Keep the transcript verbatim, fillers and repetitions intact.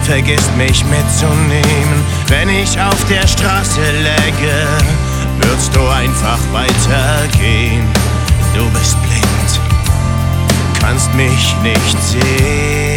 vergisst mich mitzunehmen. Wenn ich auf der Straße läge, würdest du einfach weitergehen. Du bist blind, kannst mich nicht sehen.